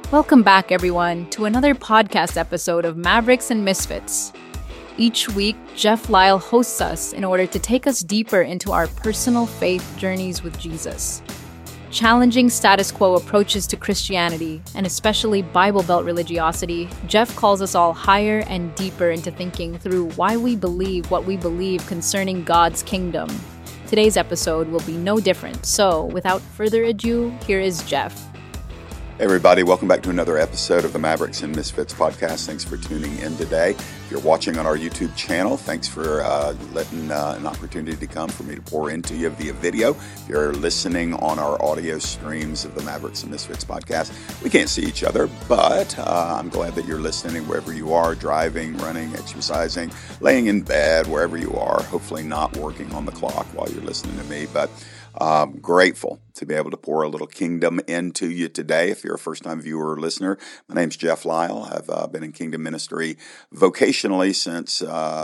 Welcome back, everyone, to another podcast episode of Mavericks and Misfits. Each week, Jeff Lyle hosts us in order to take us deeper into our personal faith journeys with Jesus. Challenging status quo approaches to Christianity, and especially Bible Belt religiosity, Jeff calls us all higher and deeper into thinking through why we believe what we believe concerning God's kingdom. Today's episode will be no different, so without further ado, here is Jeff. Hey everybody, welcome back to another episode of the Mavericks and Misfits podcast. Thanks for tuning in today. If you're watching on our YouTube channel, thanks for letting an opportunity to come for me to pour into you via video. If you're listening on our audio streams of the Mavericks and Misfits podcast, we can't see each other, but I'm glad that you're listening wherever you are, driving, running, exercising, laying in bed, wherever you are, hopefully not working on the clock while you're listening to me, but grateful to be able to pour a little kingdom into you today. If you're a first-time viewer or listener, my name's Jeff Lyle. I've been in kingdom ministry vocationally since,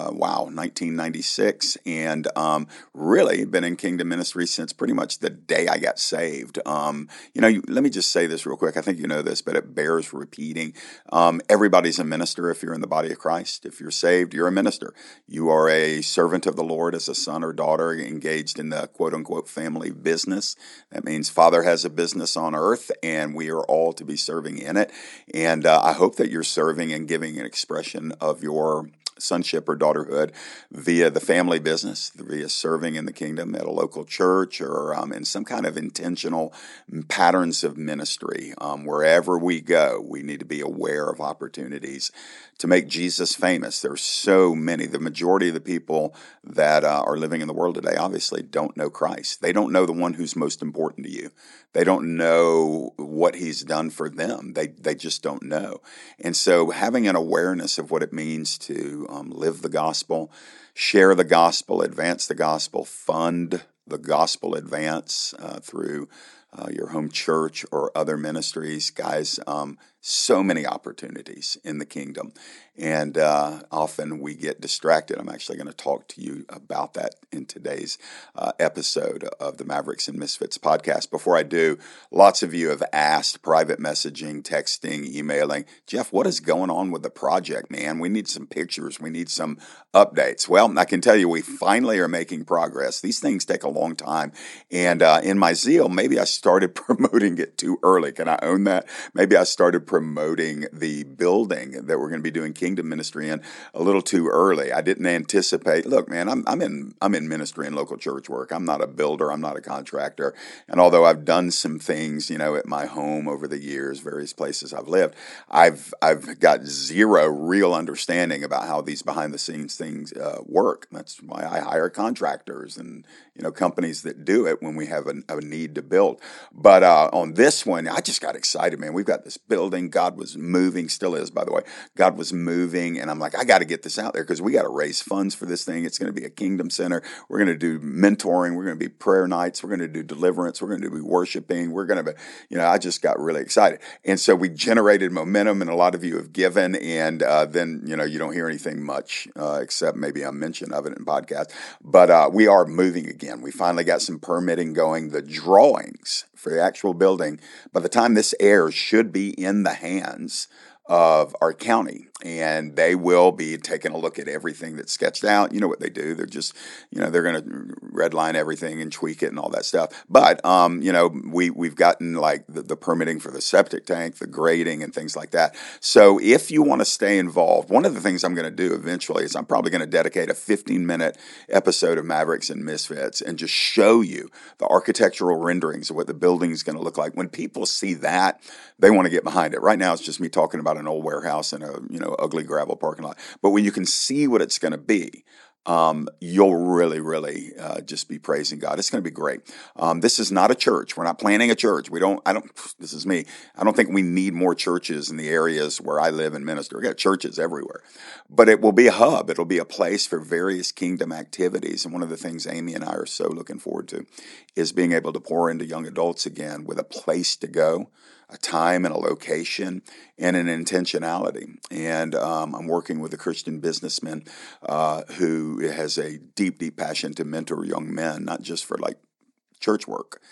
1996, and really been in kingdom ministry since pretty much the day I got saved. Let me just say this real quick. I think you know this, but it bears repeating. Everybody's a minister if you're in the body of Christ. If you're saved, you're a minister. You are a servant of the Lord as a son or daughter engaged in the quote-unquote family business. That means Father has a business on earth, and we are all to be serving in it. And I hope that you're serving and giving an expression of your sonship or daughterhood via the family business, via serving in the kingdom at a local church or in some kind of intentional patterns of ministry. Wherever we go, we need to be aware of opportunities to make Jesus famous. There's so many. The majority of the people that are living in the world today obviously don't know Christ. They don't know the one who's most important to you. They don't know what he's done for them. They just don't know. And so having an awareness of what it means to live the gospel, share the gospel, advance the gospel, fund the gospel advance through your home church or other ministries. Guys, so many opportunities in the kingdom. And often we get distracted. I'm actually going to talk to you about that in today's episode of the Mavericks and Misfits podcast. Before I do, lots of you have asked, private messaging, texting, emailing, Jeff, what is going on with the project, man? We need some pictures. We need some updates. Well, I can tell you we finally are making progress. These things take a long time. And in my zeal, maybe I started promoting it too early. Can I own that? Maybe I started promoting the building that we're going to be doing kingdom ministry in a little too early. I didn't anticipate. Look, man, I'm in ministry and local church work. I'm not a builder. I'm not a contractor. And although I've done some things, at my home over the years, various places I've lived, I've got zero real understanding about how these behind the scenes things work. That's why I hire contractors and companies that do it when we have a need to build. But on this one, I just got excited, man. We've got this building. God was moving, still is, by the way. God was moving, and I'm like, I got to get this out there because we got to raise funds for this thing. It's going to be a kingdom center. We're going to do mentoring. We're going to be prayer nights. We're going to do deliverance. We're going to be worshiping. We're going to be, I just got really excited. And so we generated momentum, and a lot of you have given, and then, you don't hear anything much except maybe a mention of it in podcasts. But we are moving again. We finally got some permitting going. The drawings for the actual building, by the time this airs, should be in the hands of our county, and they will be taking a look at everything that's sketched out. You know what they do. They're just, they're going to redline everything and tweak it and all that stuff. But, we've gotten like the permitting for the septic tank, the grading and things like that. So if you want to stay involved, one of the things I'm going to do eventually is I'm probably going to dedicate a 15-minute episode of Mavericks and Misfits and just show you the architectural renderings of what the building is going to look like. When people see that, they want to get behind it. Right now, it's just me talking about an old warehouse and a, ugly gravel parking lot. But when you can see what it's going to be, you'll really just be praising God. It's going to be great. This is not a church. We're not planning a church. This is me. I don't think we need more churches in the areas where I live and minister. We got churches everywhere, but it will be a hub. It'll be a place for various kingdom activities. And one of the things Amy and I are so looking forward to is being able to pour into young adults again with a place to go, a time and a location, and an intentionality. And I'm working with a Christian businessman who has a deep passion to mentor young men, not just for like church work.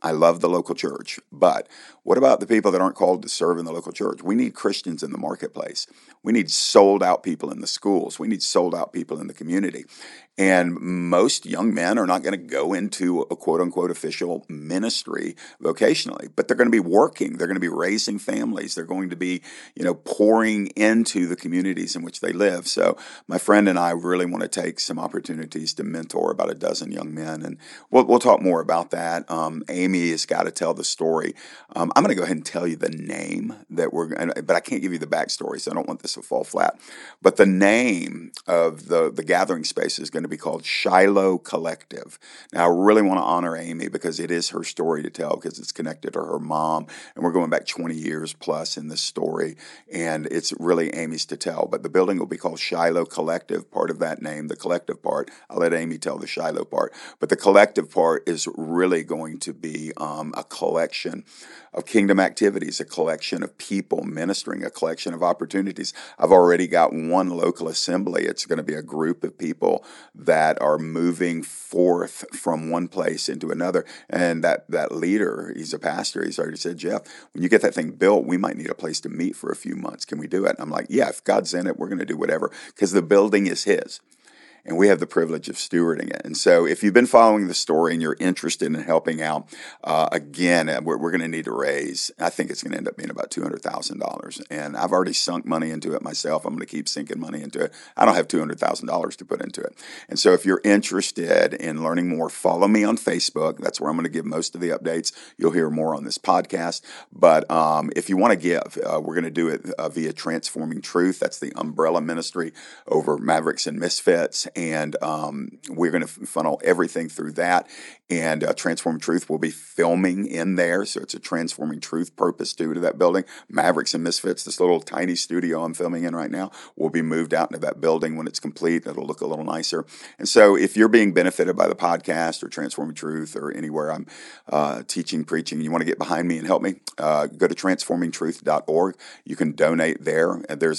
I love the local church, but what about the people that aren't called to serve in the local church? We need Christians in the marketplace. We need sold out people in the schools. We need sold out people in the community. And most young men are not going to go into a quote unquote official ministry vocationally, but they're going to be working. They're going to be raising families. They're going to be, pouring into the communities in which they live. So my friend and I really want to take some opportunities to mentor about a dozen young men. And we'll talk more about that. Amy has got to tell the story. I'm going to go ahead and tell you the name but I can't give you the backstory, so I don't want this to fall flat. But the name of the gathering space is going to be called Shiloh Collective. Now, I really want to honor Amy because it is her story to tell, because it's connected to her mom, and we're going back 20 years plus in this story, and it's really Amy's to tell. But the building will be called Shiloh Collective, part of that name. The collective part, I'll let Amy tell the Shiloh part, but the collective part is really going to be a collection of kingdom activities, a collection of people ministering, a collection of opportunities. I've already got one local assembly. It's going to be a group of people that are moving forth from one place into another. And that leader, he's a pastor, he's already said, Jeff, when you get that thing built, we might need a place to meet for a few months. Can we do it? And I'm like, yeah, if God's in it, we're going to do whatever, because the building is his. And we have the privilege of stewarding it. And so if you've been following the story and you're interested in helping out, again, we're going to need to raise, I think it's going to end up being about $200,000. And I've already sunk money into it myself. I'm going to keep sinking money into it. I don't have $200,000 to put into it. And so if you're interested in learning more, follow me on Facebook. That's where I'm going to give most of the updates. You'll hear more on this podcast. But if you want to give, we're going to do it via Transforming Truth. That's the umbrella ministry over Mavericks and Misfits. And we're going to funnel everything through that. And Transforming Truth will be filming in there. So it's a Transforming Truth purpose due to that building. Mavericks and Misfits, this little tiny studio I'm filming in right now, will be moved out into that building when it's complete. It'll look a little nicer. And so if you're being benefited by the podcast or Transforming Truth or anywhere I'm teaching, preaching, you want to get behind me and help me, go to transformingtruth.org. You can donate there. And there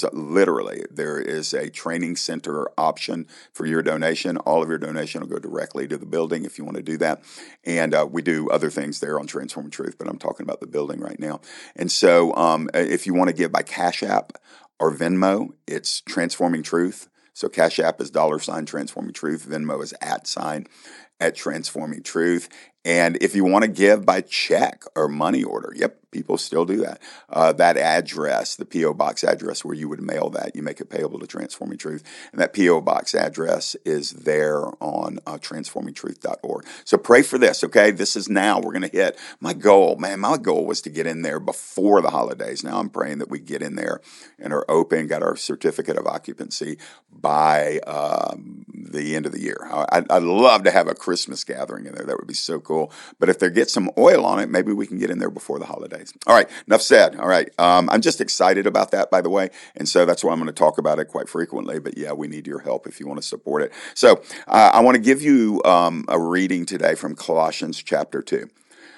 is a training center option for your donation. All of your donation will go directly to the building if you want to do that. And we do other things there on Transforming Truth, but I'm talking about the building right now. And so if you want to give by Cash App or Venmo, it's Transforming Truth. So Cash App is $ Transforming Truth. Venmo is @ Transforming Truth. And if you want to give by check or money order, yep, people still do that. That address, the P.O. Box address where you would mail that, you make it payable to Transforming Truth. And that P.O. Box address is there on transformingtruth.org. So pray for this, okay? This is now. We're going to hit my goal. Man, my goal was to get in there before the holidays. Now I'm praying that we get in there and are open, got our certificate of occupancy by the end of the year. I'd love to have a Christmas gathering in there. That would be so cool. But if there gets some oil on it, maybe we can get in there before the holidays. All right, enough said. All right, I'm just excited about that, by the way, and so that's why I'm going to talk about it quite frequently. But yeah, we need your help if you want to support it. So I want to give you a reading today from Colossians chapter 2.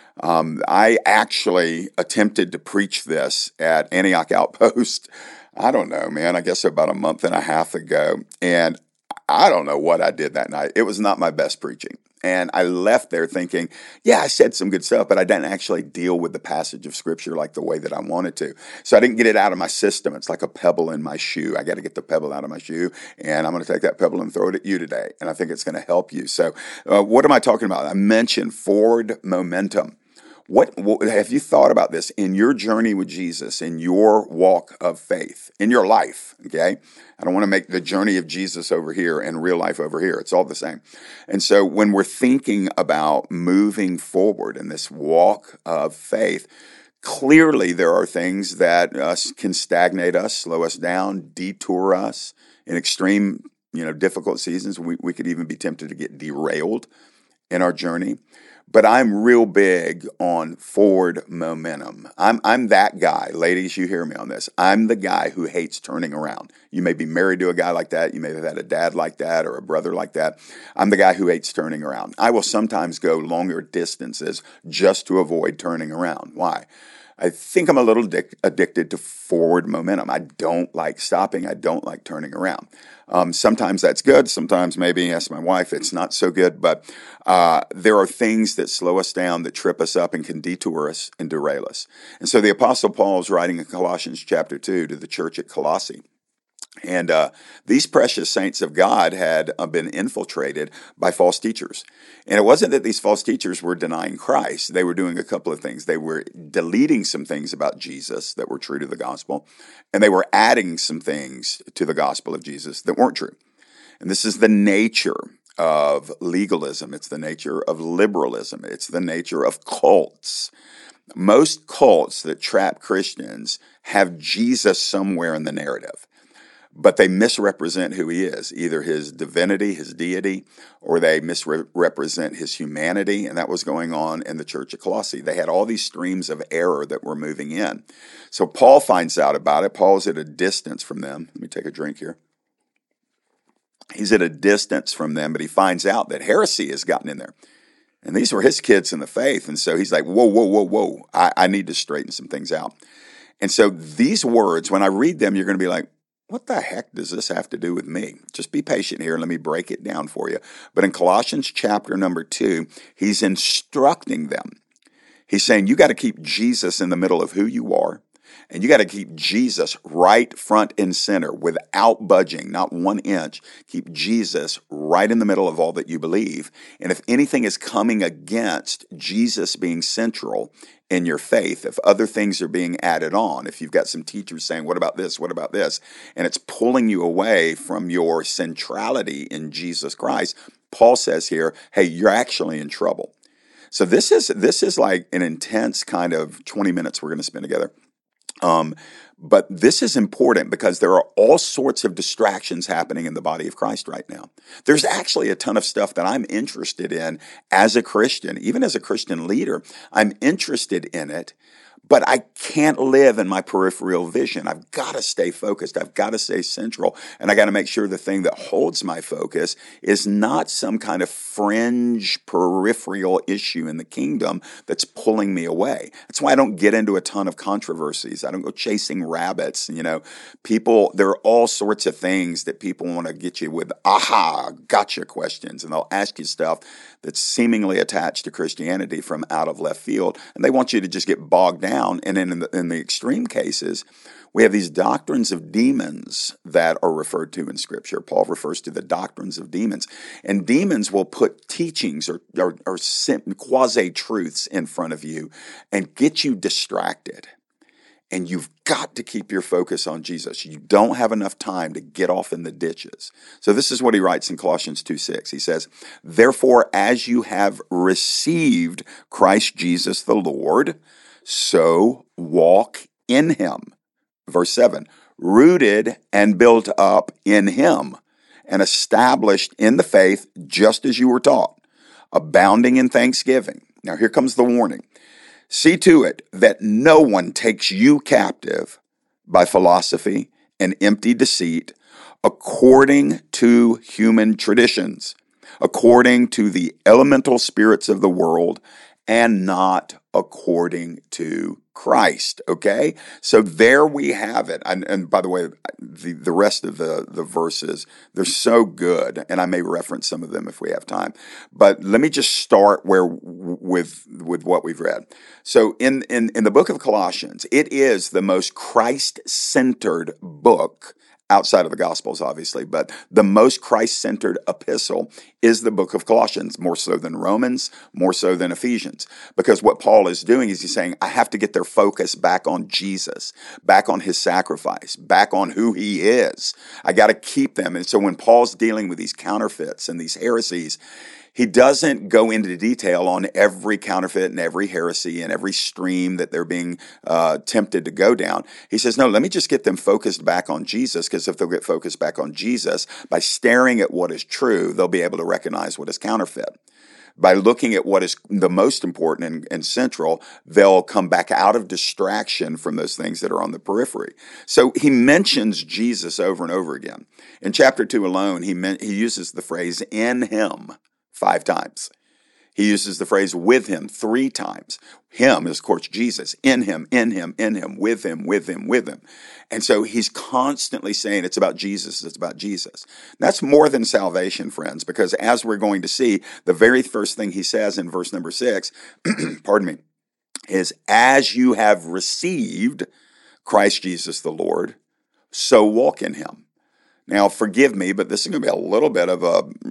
I actually attempted to preach this at Antioch Outpost, I don't know, man, I guess about a month and a half ago, and I don't know what I did that night. It was not my best preaching. And I left there thinking, yeah, I said some good stuff, but I didn't actually deal with the passage of Scripture like the way that I wanted to. So I didn't get it out of my system. It's like a pebble in my shoe. I got to get the pebble out of my shoe, and I'm going to take that pebble and throw it at you today. And I think it's going to help you. So what am I talking about? I mentioned forward momentum. What have you thought about this in your journey with Jesus, in your walk of faith, in your life, okay? I don't want to make the journey of Jesus over here and real life over here. It's all the same. And so when we're thinking about moving forward in this walk of faith, clearly there are things that can stagnate us, slow us down, detour us in extreme, difficult seasons. We could even be tempted to get derailed in our journey. But I'm real big on forward momentum. I'm that guy. Ladies, you hear me on this. I'm the guy who hates turning around. You may be married to a guy like that. You may have had a dad like that or a brother like that. I'm the guy who hates turning around. I will sometimes go longer distances just to avoid turning around. Why? I think I'm a little addicted to forward momentum. I don't like stopping. I don't like turning around. Sometimes that's good. Sometimes maybe, ask my wife, it's not so good. But there are things that slow us down, that trip us up, and can detour us and derail us. And so the Apostle Paul is writing in Colossians chapter 2 to the church at Colossae. And these precious saints of God had been infiltrated by false teachers. And it wasn't that these false teachers were denying Christ. They were doing a couple of things. They were deleting some things about Jesus that were true to the gospel, and they were adding some things to the gospel of Jesus that weren't true. And this is the nature of legalism. It's the nature of liberalism. It's the nature of cults. Most cults that trap Christians have Jesus somewhere in the narrative, but they misrepresent who he is, either his divinity, his deity, or they misrepresent his humanity, and that was going on in the church of Colossae. They had all these streams of error that were moving in. So Paul finds out about it. Paul's at a distance from them. Let me take a drink here. He's at a distance from them, but he finds out that heresy has gotten in there. And these were his kids in the faith, and so he's like, whoa. I need to straighten some things out. And so these words, when I read them, you're going to be like, what the heck does this have to do with me? Just be patient here and let me break it down for you. But in Colossians chapter number 2, he's instructing them. He's saying you got to keep Jesus in the middle of who you are, and you got to keep Jesus right front and center without budging, not 1 inch. Keep Jesus right in the middle of all that you believe. And if anything is coming against Jesus being central in your faith, if other things are being added on, if you've got some teachers saying, what about this, and it's pulling you away from your centrality in Jesus Christ, Paul says here, hey, you're actually in trouble. So this is like an intense kind of 20 minutes we're going to spend together. But this is important because there are all sorts of distractions happening in the body of Christ right now. There's actually a ton of stuff that I'm interested in as a Christian, even as a Christian leader. I'm interested in it, but I can't live in my peripheral vision. I've got to stay focused. I've got to stay central. And I got to make sure the thing that holds my focus is not some kind of fringe peripheral issue in the kingdom that's pulling me away. That's why I don't get into a ton of controversies. I don't go chasing rabbits. People, there are all sorts of things that people want to get you with gotcha questions. And they'll ask you stuff that's seemingly attached to Christianity from out of left field. And they want you to just get bogged down. And then in the extreme cases, we have these doctrines of demons that are referred to in Scripture. Paul refers to the doctrines of demons. And demons will put teachings or quasi-truths in front of you and get you distracted. And you've got to keep your focus on Jesus. You don't have enough time to get off in the ditches. So this is what he writes in Colossians 2:6. He says, therefore, as you have received Christ Jesus the Lord, so walk in him. Verse 7, rooted and built up in him and established in the faith just as you were taught, abounding in thanksgiving. Now here comes the warning. See to it that no one takes you captive by philosophy and empty deceit, according to human traditions, according to the elemental spirits of the world, and not according to Christ, okay? So there we have it. And by the way, the rest of the verses, they're so good, and I may reference some of them if we have time. But let me just start with what we've read. So in the book of Colossians, it is the most Christ-centered book outside of the Gospels, obviously, but the most Christ-centered epistle is the book of Colossians, more so than Romans, more so than Ephesians. Because what Paul is doing is he's saying, I have to get their focus back on Jesus, back on his sacrifice, back on who he is. I got to keep them. And so when Paul's dealing with these counterfeits and these heresies, he doesn't go into detail on every counterfeit and every heresy and every stream that they're being tempted to go down. He says, no, let me just get them focused back on Jesus, because if they'll get focused back on Jesus, by staring at what is true, they'll be able to recognize what is counterfeit. By looking at what is the most important and central, they'll come back out of distraction from those things that are on the periphery. So he mentions Jesus over and over again. In chapter 2 alone, he uses the phrase, in him, 5 times. He uses the phrase with him 3 times. Him is, of course, Jesus. In him, in him, in him, with him, with him, with him. And so he's constantly saying it's about Jesus, it's about Jesus. That's more than salvation, friends, because as we're going to see, the very first thing he says in verse number 6, pardon me, is as you have received Christ Jesus the Lord, so walk in him. Now, forgive me, but this is going to be a little bit of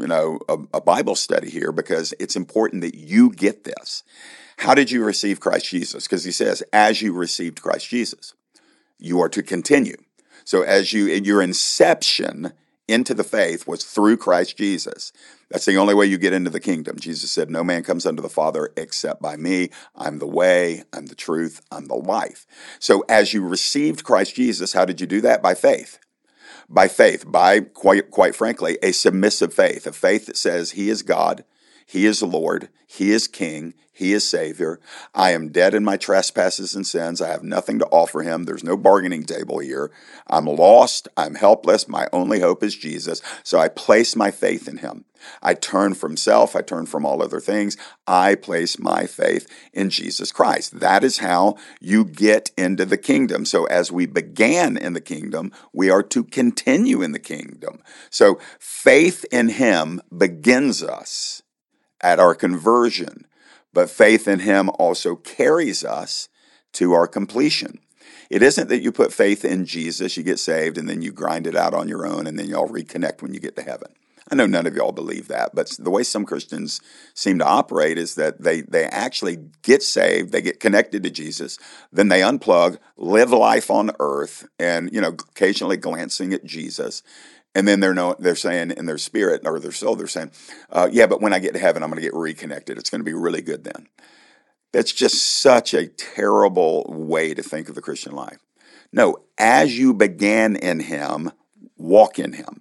a Bible study here because it's important that you get this. How did you receive Christ Jesus? Because he says, as you received Christ Jesus, you are to continue. So as your inception into the faith was through Christ Jesus. That's the only way you get into the kingdom. Jesus said, no man comes unto the Father except by me. I'm the way, I'm the truth, I'm the life. So as you received Christ Jesus, how did you do that? By faith. By faith, by, quite frankly, a submissive faith, a faith that says he is God, he is Lord, he is King, he is Savior. I am dead in my trespasses and sins. I have nothing to offer him. There's no bargaining table here. I'm lost. I'm helpless. My only hope is Jesus. So I place my faith in him. I turn from self. I turn from all other things. I place my faith in Jesus Christ. That is how you get into the kingdom. So as we began in the kingdom, we are to continue in the kingdom. So faith in him begins us at our conversion, but faith in him also carries us to our completion. It isn't that you put faith in Jesus, you get saved, and then you grind it out on your own, and then y'all reconnect when you get to heaven. I know none of y'all believe that, but the way some Christians seem to operate is that they actually get saved, they get connected to Jesus, then they unplug, live life on earth, and occasionally glancing at Jesus. And then they're saying in their spirit or their soul, they're saying, yeah, but when I get to heaven, I'm going to get reconnected. It's going to be really good then. That's just such a terrible way to think of the Christian life. No, as you began in him, walk in him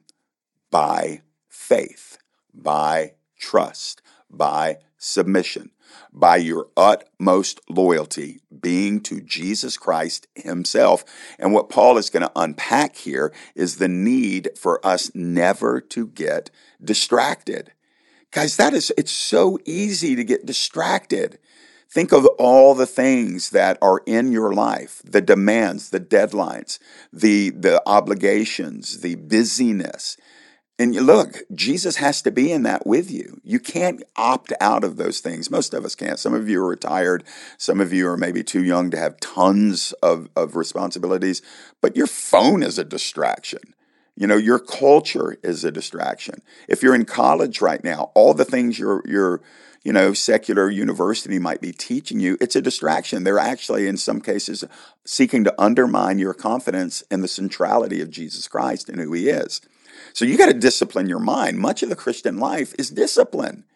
by faith, by trust, by submission, by your utmost loyalty being to Jesus Christ himself. And what Paul is going to unpack here is the need for us never to get distracted. Guys, it's so easy to get distracted. Think of all the things that are in your life, the demands, the deadlines, the obligations, the busyness. And look, Jesus has to be in that with you. You can't opt out of those things. Most of us can't. Some of you are retired. Some of you are maybe too young to have tons of responsibilities. But your phone is a distraction. Your culture is a distraction. If you're in college right now, all the things your secular university might be teaching you, it's a distraction. They're actually, in some cases, seeking to undermine your confidence in the centrality of Jesus Christ and who he is. So you got to discipline your mind. Much of the Christian life is discipline.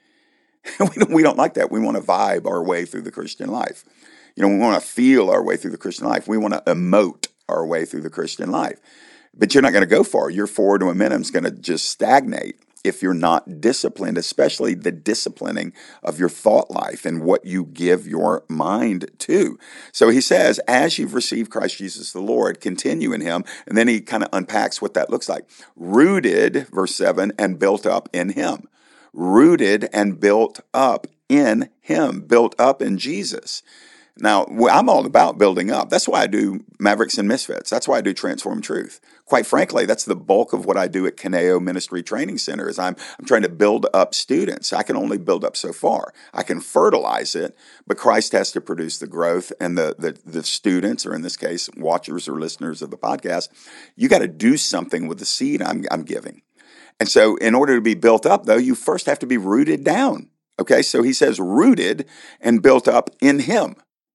We don't like that. We want to vibe our way through the Christian life. We want to feel our way through the Christian life. We want to emote our way through the Christian life. But you're not going to go far. Your forward momentum is going to just stagnate if you're not disciplined, especially the disciplining of your thought life and what you give your mind to. So he says, as you've received Christ Jesus the Lord, continue in him. And then he kind of unpacks what that looks like. Rooted, verse 7, and built up in him. Rooted and built up in him, built up in Jesus. Now, I'm all about building up. That's why I do Mavericks and Misfits. That's why I do Transform Truth. Quite frankly, that's the bulk of what I do at Kaneo Ministry Training Center is I'm trying to build up students. I can only build up so far. I can fertilize it, but Christ has to produce the growth, and the students, or in this case, watchers or listeners of the podcast, you got to do something with the seed I'm giving. And so in order to be built up, though, you first have to be rooted down. Okay, so he says rooted and built up in him.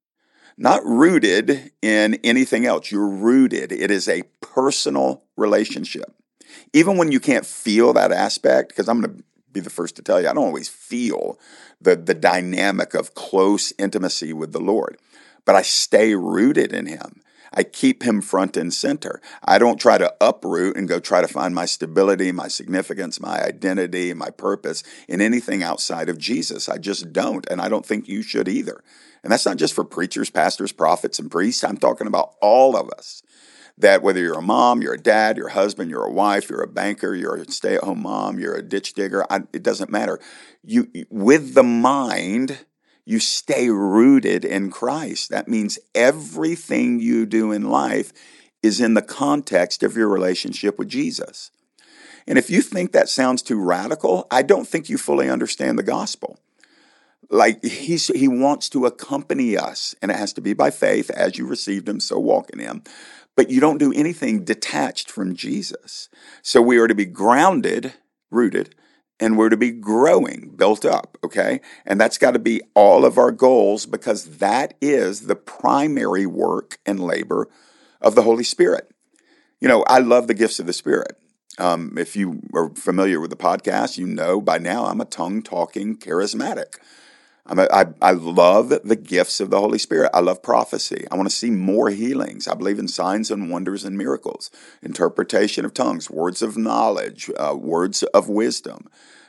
Not rooted in anything else. You're rooted. It is a personal relationship. Even when you can't feel that aspect, because I'm going to be the first to tell you, I don't always feel the dynamic of close intimacy with the Lord. But I stay rooted in him. I keep him front and center. I don't try to uproot and go try to find my stability, my significance, my identity, my purpose in anything outside of Jesus. I just don't, and I don't think you should either. And that's not just for preachers, pastors, prophets, and priests. I'm talking about all of us. that whether you're a mom, you're a dad, you're a husband, you're a wife, you're a banker, you're a stay-at-home mom, you're a ditch digger, it doesn't matter. You, with the mind, you stay rooted in Christ. That means everything you do in life is in the context of your relationship with Jesus. And if you think that sounds too radical, I don't think you fully understand the gospel. Like he wants to accompany us, and it has to be by faith. As you received him, so walk in him. But you don't do anything detached from Jesus. So we are to be grounded, rooted, and we're to be growing, built up, okay? And that's got to be all of our goals, because that is the primary work and labor of the Holy Spirit. You know, I love the gifts of the Spirit. If you are familiar with the podcast, you know by now I'm a tongue-talking charismatic. I love the gifts of the Holy Spirit. I love prophecy. I want to see more healings. I believe in signs and wonders and miracles, interpretation of tongues, words of knowledge, words of wisdom.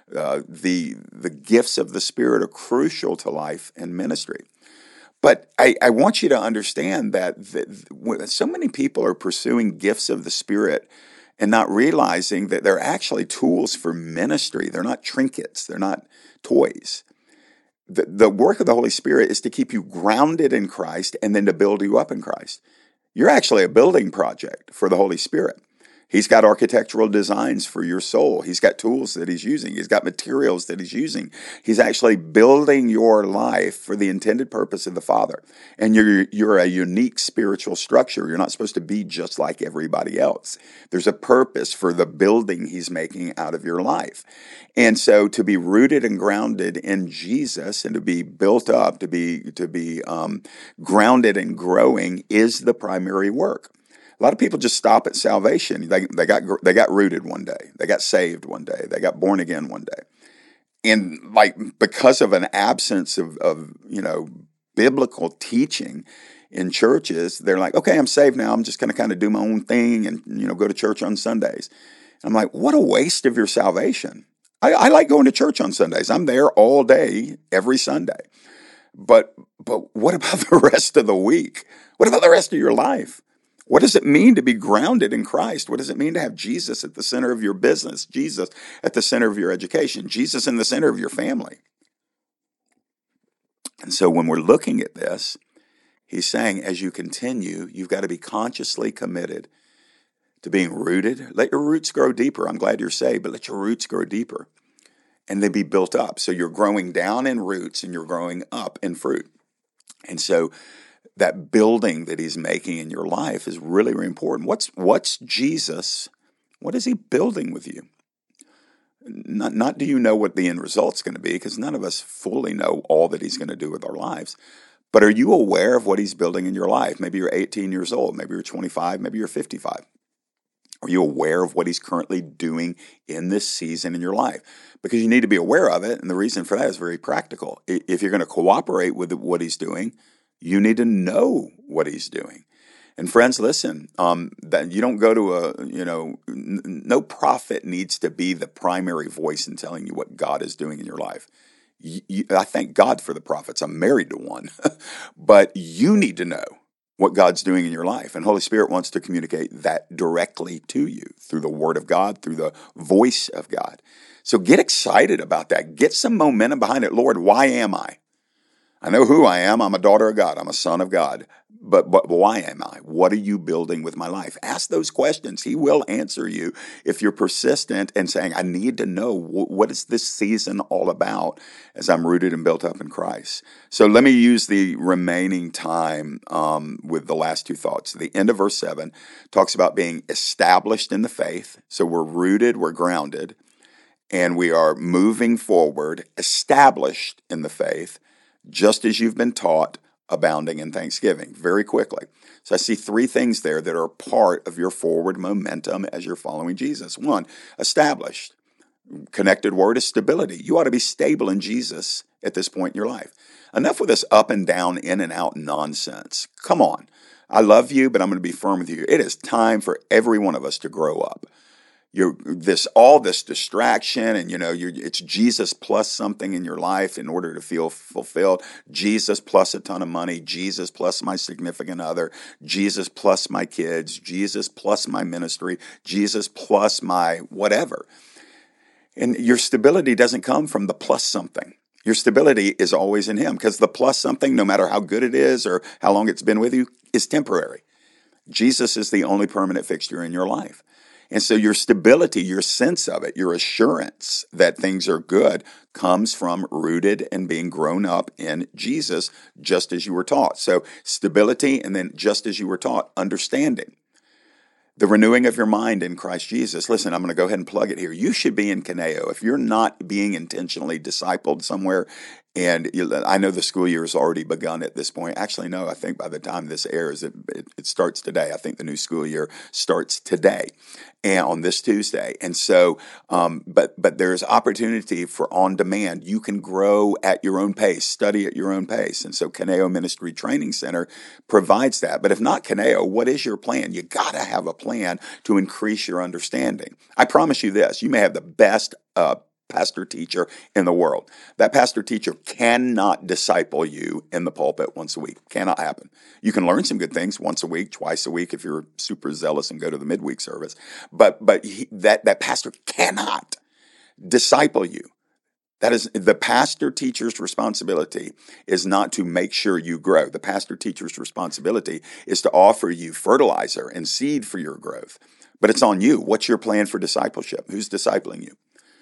The gifts of the Spirit are crucial to life and ministry. But I want you to understand that so many people are pursuing gifts of the Spirit and not realizing that they're actually tools for ministry. They're not trinkets. They're not toys. The work of the Holy Spirit is to keep you grounded in Christ and then to build you up in Christ. You're actually a building project for the Holy Spirit. He's got architectural designs for your soul. He's got tools that he's using. He's got materials that he's using. He's actually building your life for the intended purpose of the Father. And you're a unique spiritual structure. You're not supposed to be just like everybody else. There's a purpose for the building he's making out of your life. And so to be rooted and grounded in Jesus and to be built up, to be grounded and growing is the primary work. A lot of people just stop at salvation. They got rooted one day. They got saved one day. They got born again one day. And because of an absence of biblical teaching in churches, they're like, okay, I'm saved now. I'm just going to kind of do my own thing and, go to church on Sundays. And I'm like, what a waste of your salvation. I like going to church on Sundays. I'm there all day, every Sunday. But what about the rest of the week? What about the rest of your life? What does it mean to be grounded in Christ? What does it mean to have Jesus at the center of your business, Jesus at the center of your education, Jesus in the center of your family? And so when we're looking at this, he's saying as you continue, you've got to be consciously committed to being rooted. Let your roots grow deeper. I'm glad you're saved, but let your roots grow deeper and then be built up. So you're growing down in roots and you're growing up in fruit. And so that building that he's making in your life is really, really important. What's Jesus? What is he building with you? Not do you know what the end result's going to be, because none of us fully know all that he's going to do with our lives. But are you aware of what he's building in your life? Maybe you're 18 years old. Maybe you're 25. Maybe you're 55. Are you aware of what he's currently doing in this season in your life? Because you need to be aware of it. And the reason for that is very practical. If you're going to cooperate with what he's doing, you need to know what he's doing. And friends, listen, that you don't go to no prophet needs to be the primary voice in telling you what God is doing in your life. I thank God for the prophets. I'm married to one. But you need to know what God's doing in your life. And Holy Spirit wants to communicate that directly to you through the Word of God, through the voice of God. So get excited about that. Get some momentum behind it. Lord, why am I? I know who I am. I'm a daughter of God. I'm a son of God. But why am I? What are you building with my life? Ask those questions. He will answer you if you're persistent and saying, I need to know what is this season all about as I'm rooted and built up in Christ. So let me use the remaining time with the last two thoughts. The end of verse 7 talks about being established in the faith. So we're rooted, we're grounded, and we are moving forward, established in the faith, just as you've been taught, abounding in thanksgiving. Very quickly. So I see three things there that are part of your forward momentum as you're following Jesus. One, established. Connected word is stability. You ought to be stable in Jesus at this point in your life. Enough with this up and down, in and out nonsense. Come on. I love you, but I'm going to be firm with you. It is time for every one of us to grow up. all this distraction, and it's Jesus plus something in your life in order to feel fulfilled. Jesus plus a ton of money, Jesus plus my significant other, Jesus plus my kids, Jesus plus my ministry, Jesus plus my whatever. And your stability doesn't come from the plus something. Your stability is always in him, because the plus something, no matter how good it is or how long it's been with you, is temporary. Jesus is the only permanent fixture in your life. And so your stability, your sense of it, your assurance that things are good comes from rooted and being grown up in Jesus, just as you were taught. So stability, and then just as you were taught, understanding. The renewing of your mind in Christ Jesus. Listen, I'm going to go ahead and plug it here. You should be in Kaneo. If you're not being intentionally discipled somewhere, and I know the school year has already begun at this point. Actually, no, I think by the time this airs, it starts today. I think the new school year starts today and on this Tuesday. And so, but there's opportunity for on demand. You can grow at your own pace, study at your own pace. And so Kaneo Ministry Training Center provides that. But if not Kaneo, what is your plan? You got to have a plan to increase your understanding. I promise you this, you may have the best pastor teacher in the world. That pastor teacher cannot disciple you in the pulpit once a week. Cannot happen. You can learn some good things once a week, twice a week if you're super zealous and go to the midweek service. But that pastor cannot disciple you. That is the pastor teacher's responsibility, is not to make sure you grow. The pastor teacher's responsibility is to offer you fertilizer and seed for your growth. But it's on you. What's your plan for discipleship? Who's discipling you?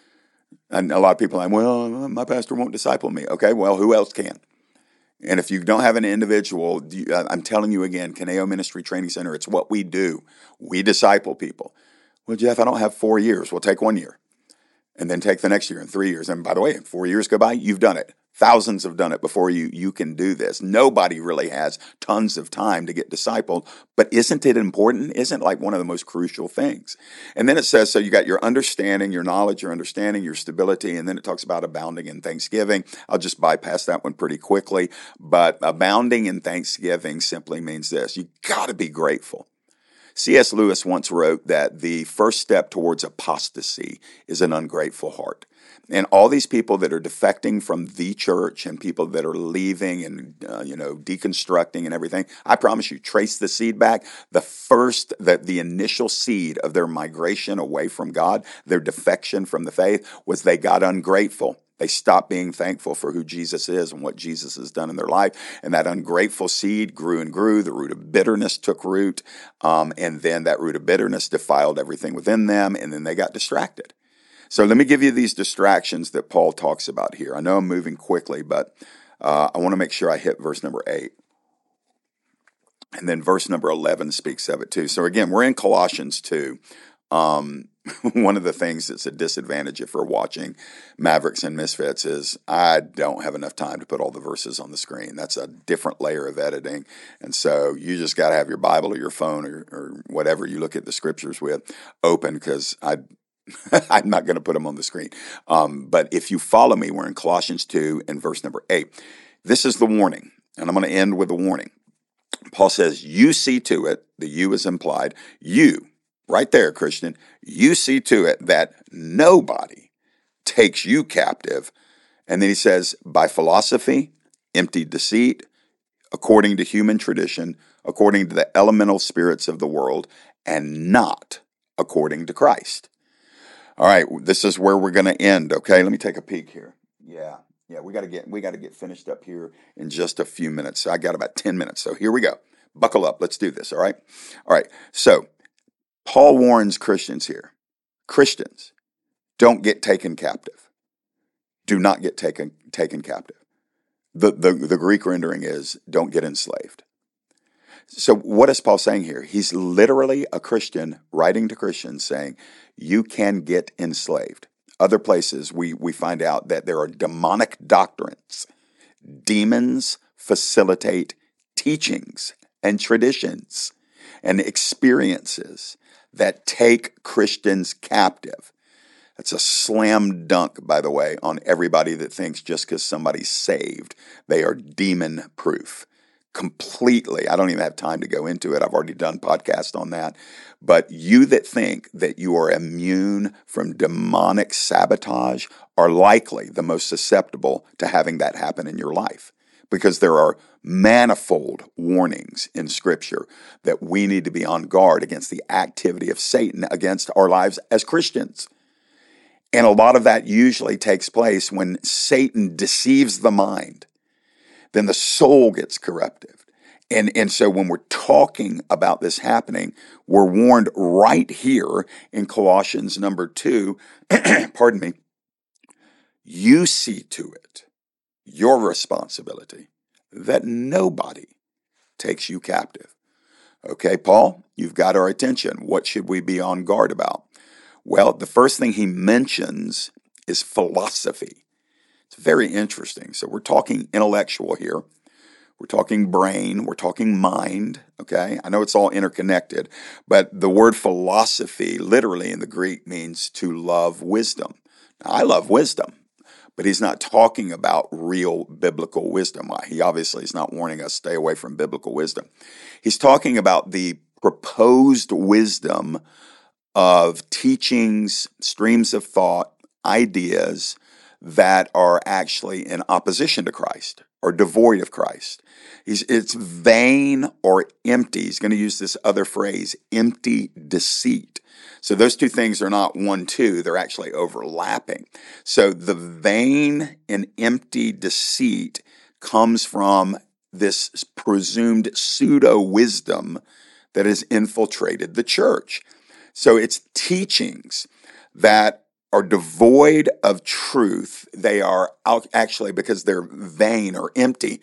And a lot of people are like, well, my pastor won't disciple me. Okay, well, who else can? And if you don't have an individual, I'm telling you again, Kaneo Ministry Training Center, it's what we do. We disciple people. Well, Jeff, I don't have 4 years. Well, take 1 year. And then take the next year and 3 years. And by the way, 4 years go by, you've done it. Thousands have done it before you can do this. Nobody really has tons of time to get discipled, but isn't it important? Isn't like one of the most crucial things? And then it says, so you got your understanding, your knowledge, your understanding, your stability, and then it talks about abounding in thanksgiving. I'll just bypass that one pretty quickly, but abounding in thanksgiving simply means this: you got to be grateful. C.S. Lewis once wrote that the first step towards apostasy is an ungrateful heart. And all these people that are defecting from the church and people that are leaving and, deconstructing and everything, I promise you, trace the seed back. The initial seed of their migration away from God, their defection from the faith, was they got ungrateful. They stopped being thankful for who Jesus is and what Jesus has done in their life. And that ungrateful seed grew and grew. The root of bitterness took root. And then that root of bitterness defiled everything within them. And then they got distracted. So let me give you these distractions that Paul talks about here. I know I'm moving quickly, but I want to make sure I hit verse number 8. And then verse number 11 speaks of it too. So again, we're in Colossians 2. One of the things that's a disadvantage if we're watching Mavericks and Misfits is I don't have enough time to put all the verses on the screen. That's a different layer of editing. And so you just got to have your Bible or your phone or whatever you look at the scriptures with open, because I'm not going to put them on the screen. But if you follow me, we're in Colossians 2 and verse number 8. This is the warning, and I'm going to end with a warning. Paul says, you see to it, the you is implied, you, right there, Christian, you see to it that nobody takes you captive. And then he says, by philosophy, empty deceit, according to human tradition, according to the elemental spirits of the world, and not according to Christ. All right, this is where we're going to end. Okay, let me take a peek here. Yeah, we got to get finished up here in just a few minutes. So I got about 10 minutes. So here we go. Buckle up. Let's do this. All right. So Paul warns Christians here. Christians, don't get taken captive. Do not get taken captive. The Greek rendering is don't get enslaved. So what is Paul saying here? He's literally a Christian writing to Christians saying, you can get enslaved. Other places we find out that there are demonic doctrines. Demons facilitate teachings and traditions and experiences that take Christians captive. That's a slam dunk, by the way, on everybody that thinks just because somebody's saved, they are demon-proof. completely. I don't even have time to go into it. I've already done podcast on that. But you that think that you are immune from demonic sabotage are likely the most susceptible to having that happen in your life, because there are manifold warnings in Scripture that we need to be on guard against the activity of Satan against our lives as Christians. And a lot of that usually takes place when Satan deceives the mind. Then the soul gets corrupted. And so when we're talking about this happening, we're warned right here in Colossians number 2, pardon me, you see to it, your responsibility, that nobody takes you captive. Okay, Paul, you've got our attention. What should we be on guard about? Well, the first thing he mentions is philosophy. It's very interesting. So we're talking intellectual here. We're talking brain. We're talking mind. Okay, I know it's all interconnected, but the word philosophy literally in the Greek means to love wisdom. Now, I love wisdom, but he's not talking about real biblical wisdom. He obviously is not warning us stay away from biblical wisdom. He's talking about the proposed wisdom of teachings, streams of thought, ideas that are actually in opposition to Christ or devoid of Christ. It's vain or empty. He's going to use this other phrase, empty deceit. So those two things are not 1-2, they're actually overlapping. So the vain and empty deceit comes from this presumed pseudo-wisdom that has infiltrated the church. So it's teachings that are devoid of truth. They are actually, because they're vain or empty,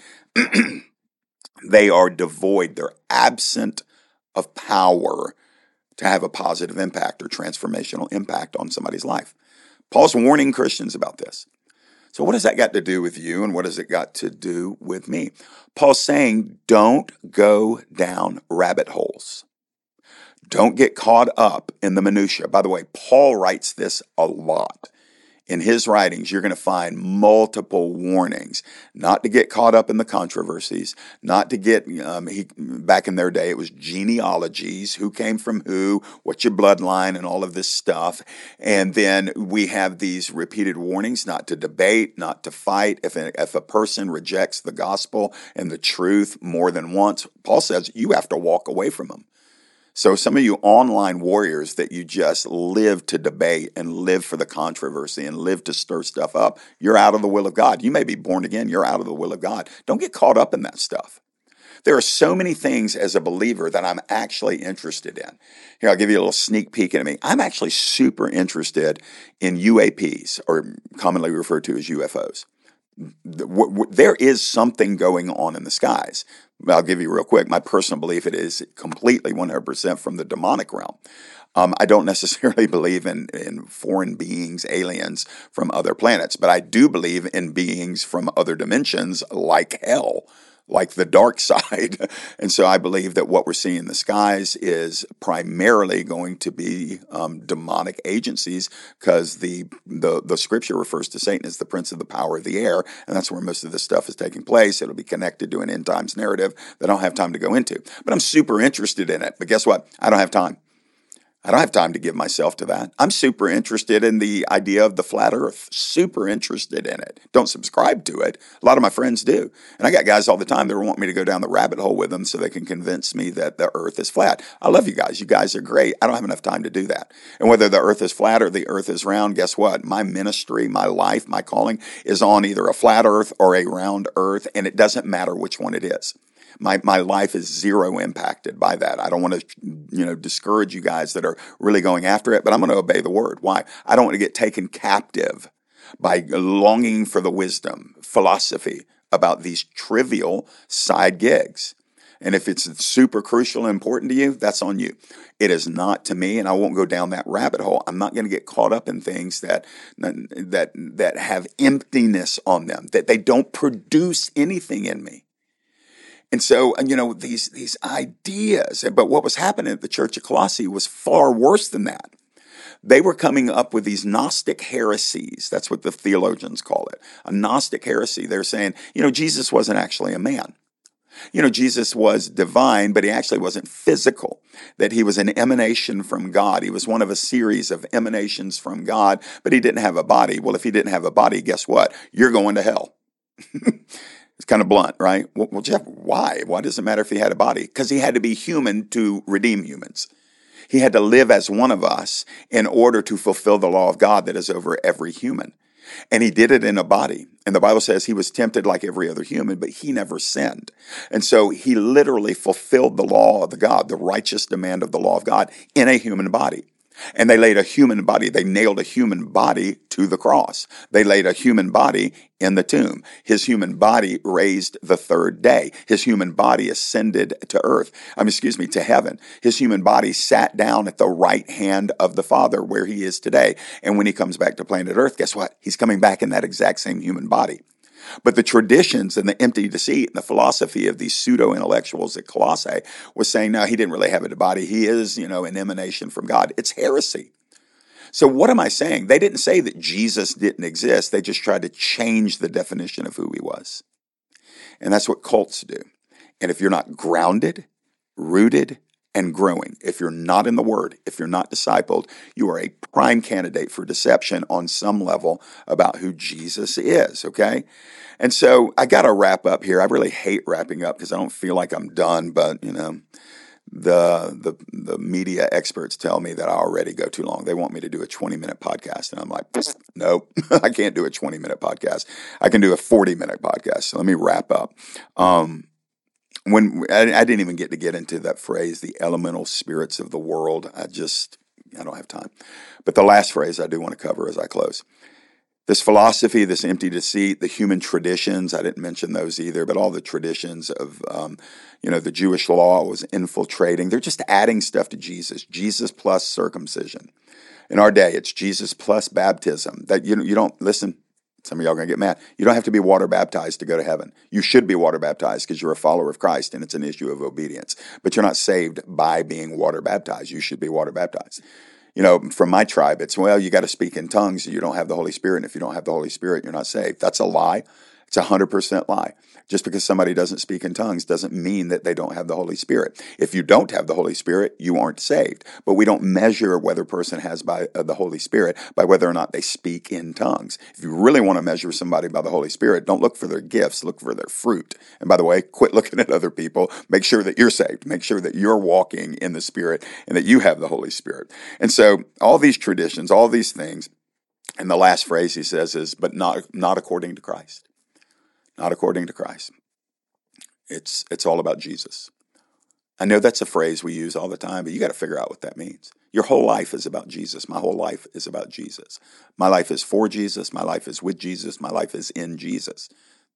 they are devoid. They're absent of power to have a positive impact or transformational impact on somebody's life. Paul's warning Christians about this. So what has that got to do with you, and what has it got to do with me? Paul's saying, don't go down rabbit holes. Don't get caught up in the minutia. By the way, Paul writes this a lot. In his writings, you're going to find multiple warnings not to get caught up in the controversies, not to get, back in their day, it was genealogies, who came from who, what's your bloodline, and all of this stuff. And then we have these repeated warnings not to debate, not to fight. If a person rejects the gospel and the truth more than once, Paul says you have to walk away from them. So some of you online warriors that you just live to debate and live for the controversy and live to stir stuff up, you're out of the will of God. You may be born again, you're out of the will of God. Don't get caught up in that stuff. There are so many things as a believer that I'm actually interested in. Here, I'll give you a little sneak peek into me. I'm actually super interested in UAPs, or commonly referred to as UFOs. There is something going on in the skies. I'll give you real quick. My personal belief, it is completely 100% from the demonic realm. I don't necessarily believe in foreign beings, aliens from other planets, but I do believe in beings from other dimensions like hell, like the dark side. And so I believe that what we're seeing in the skies is primarily going to be demonic agencies, because the scripture refers to Satan as the prince of the power of the air, and that's where most of this stuff is taking place. It'll be connected to an end times narrative that I don't have time to go into. But I'm super interested in it. But guess what? I don't have time. I don't have time to give myself to that. I'm super interested in the idea of the flat earth, super interested in it. Don't subscribe to it. A lot of my friends do. And I got guys all the time that want me to go down the rabbit hole with them so they can convince me that the earth is flat. I love you guys. You guys are great. I don't have enough time to do that. And whether the earth is flat or the earth is round, guess what? My ministry, my life, my calling is on either a flat earth or a round earth, and it doesn't matter which one it is. My life is zero impacted by that. I don't want to, discourage you guys that are really going after it, but I'm going to obey the word. Why? I don't want to get taken captive by longing for the wisdom, philosophy about these trivial side gigs. And if it's super crucial and important to you, that's on you. It is not to me, and I won't go down that rabbit hole. I'm not going to get caught up in things that have emptiness on them, that they don't produce anything in me. And so, these ideas, but what was happening at the Church of Colossae was far worse than that. They were coming up with these Gnostic heresies. That's what the theologians call it, a Gnostic heresy. They're saying, Jesus wasn't actually a man. Jesus was divine, but he actually wasn't physical, that he was an emanation from God. He was one of a series of emanations from God, but he didn't have a body. Well, if he didn't have a body, guess what? You're going to hell. It's kind of blunt, right? Well, Jeff, why? Why does it matter if he had a body? Because he had to be human to redeem humans. He had to live as one of us in order to fulfill the law of God that is over every human. And he did it in a body. And the Bible says he was tempted like every other human, but he never sinned. And so he literally fulfilled the law of God, the righteous demand of the law of God, in a human body. And they nailed a human body to the cross. They laid a human body in the tomb. His human body raised the third day. His human body ascended to heaven. His human body sat down at the right hand of the Father where he is today. And when he comes back to planet Earth, guess what? He's coming back in that exact same human body. But the traditions and the empty deceit and the philosophy of these pseudo-intellectuals at Colossae was saying, no, he didn't really have a body. He is, an emanation from God. It's heresy. So what am I saying? They didn't say that Jesus didn't exist. They just tried to change the definition of who he was. And that's what cults do. And if you're not grounded, rooted, and growing, if you're not in the Word, if you're not discipled, you are a prime candidate for deception on some level about who Jesus is, okay? And so I got to wrap up here. I really hate wrapping up because I don't feel like I'm done, but, the media experts tell me that I already go too long. They want me to do a 20-minute podcast, and I'm like, nope, I can't do a 20-minute podcast. I can do a 40-minute podcast. So let me wrap up. When I didn't even get into that phrase, the elemental spirits of the world, I don't have time. But the last phrase I do want to cover as I close. This philosophy, this empty deceit, the human traditions, I didn't mention those either, but all the traditions of, the Jewish law was infiltrating. They're just adding stuff to Jesus. Jesus plus circumcision. In our day, it's Jesus plus baptism. That you don't listen. Some of y'all are going to get mad. You don't have to be water baptized to go to heaven. You should be water baptized because you're a follower of Christ and it's an issue of obedience. But you're not saved by being water baptized. You should be water baptized. From my tribe, it's, you got to speak in tongues. You don't have the Holy Spirit. And if you don't have the Holy Spirit, you're not saved. That's a lie. It's 100% lie. Just because somebody doesn't speak in tongues doesn't mean that they don't have the Holy Spirit. If you don't have the Holy Spirit, you aren't saved. But we don't measure whether a person has the Holy Spirit by whether or not they speak in tongues. If you really want to measure somebody by the Holy Spirit, don't look for their gifts, look for their fruit. And by the way, quit looking at other people. Make sure that you're saved. Make sure that you're walking in the Spirit and that you have the Holy Spirit. And so all these traditions, all these things, and the last phrase he says is, but not according to Christ. Not according to Christ. It's all about Jesus. I know that's a phrase we use all the time, but you got to figure out what that means. Your whole life is about Jesus. My whole life is about Jesus. My life is for Jesus. My life is with Jesus. My life is in Jesus.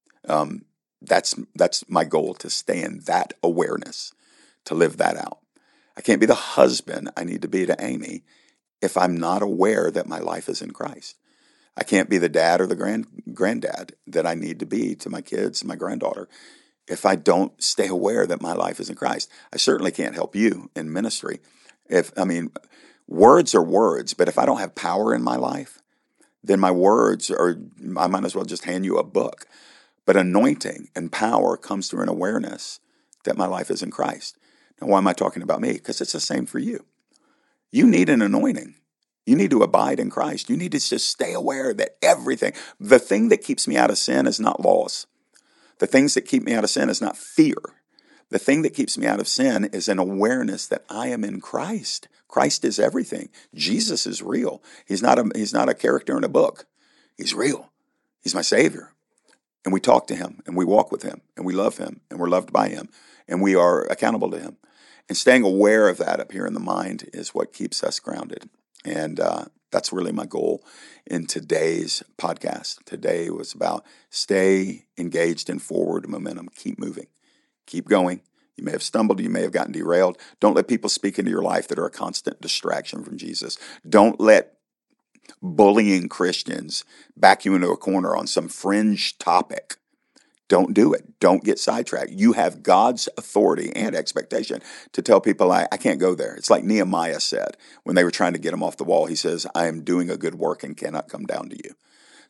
That's my goal, to stay in that awareness, to live that out. I can't be the husband I need to be to Amy if I'm not aware that my life is in Christ. I can't be the dad or the granddad that I need to be to my kids, my granddaughter, if I don't stay aware that my life is in Christ. I certainly can't help you in ministry. Words are words, but if I don't have power in my life, then my words I might as well just hand you a book. But anointing and power comes through an awareness that my life is in Christ. Now, why am I talking about me? Because it's the same for you. You need an anointing. You need to abide in Christ. You need to just stay aware that the thing that keeps me out of sin is not laws. The things that keep me out of sin is not fear. The thing that keeps me out of sin is an awareness that I am in Christ. Christ is everything. Jesus is real. He's not a character in a book. He's real. He's my Savior. And we talk to him and we walk with him and we love him and we're loved by him and we are accountable to him. And staying aware of that up here in the mind is what keeps us grounded. And that's really my goal in today's podcast. Today was about stay engaged in forward momentum. Keep moving. Keep going. You may have stumbled. You may have gotten derailed. Don't let people speak into your life that are a constant distraction from Jesus. Don't let bullying Christians back you into a corner on some fringe topic. Don't do it. Don't get sidetracked. You have God's authority and expectation to tell people, I can't go there. It's like Nehemiah said when they were trying to get him off the wall. He says, I am doing a good work and cannot come down to you.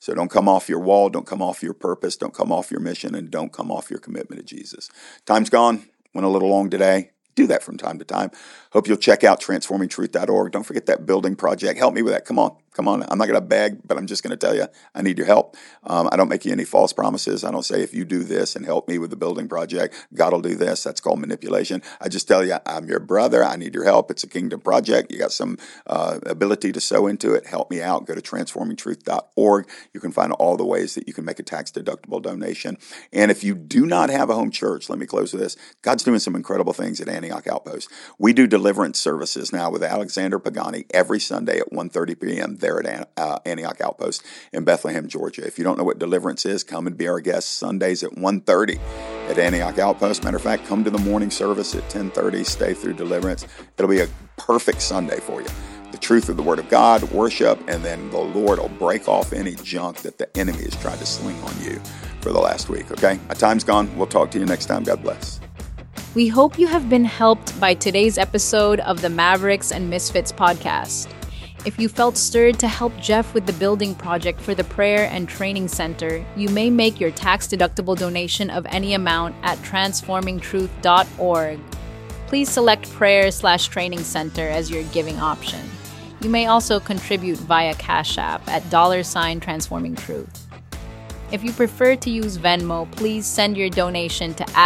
So don't come off your wall, don't come off your purpose, don't come off your mission, and don't come off your commitment to Jesus. Time's gone. Went a little long today. Do that from time to time. Hope you'll check out transformingtruth.org. Don't forget that building project. Help me with that. Come on. I'm not going to beg, but I'm just going to tell you, I need your help. I don't make you any false promises. I don't say, if you do this and help me with the building project, God will do this. That's called manipulation. I just tell you, I'm your brother. I need your help. It's a kingdom project. You got some ability to sow into it. Help me out. Go to transformingtruth.org. You can find all the ways that you can make a tax-deductible donation. And if you do not have a home church, let me close with this. God's doing some incredible things at Antioch Outpost. We do deliverance services now with Alexander Pagani every Sunday at 1:30 p.m. there at Antioch Outpost in Bethlehem, Georgia. If you don't know what deliverance is, come and be our guest Sundays at 1:30 at Antioch Outpost. Matter of fact, come to the morning service at 10:30, stay through deliverance. It'll be a perfect Sunday for you. The truth of the Word of God, worship, and then the Lord will break off any junk that the enemy has tried to sling on you for the last week, okay? My time's gone. We'll talk to you next time. God bless. We hope you have been helped by today's episode of the Mavericks and Misfits podcast. If you felt stirred to help Jeff with the building project for the Prayer and Training Center, you may make your tax-deductible donation of any amount at transformingtruth.org. Please select Prayer/Training Center as your giving option. You may also contribute via Cash App at $transformingtruth. If you prefer to use Venmo, please send your donation to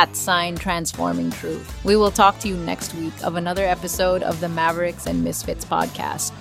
@transformingtruth. We will talk to you next week of another episode of the Mavericks and Misfits podcast.